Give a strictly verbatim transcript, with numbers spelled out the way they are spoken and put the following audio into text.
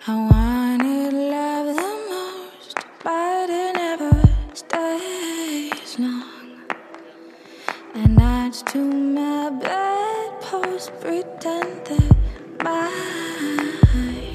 I wanted love the most, but it never stays long. And adds to my bedpost, pretend that my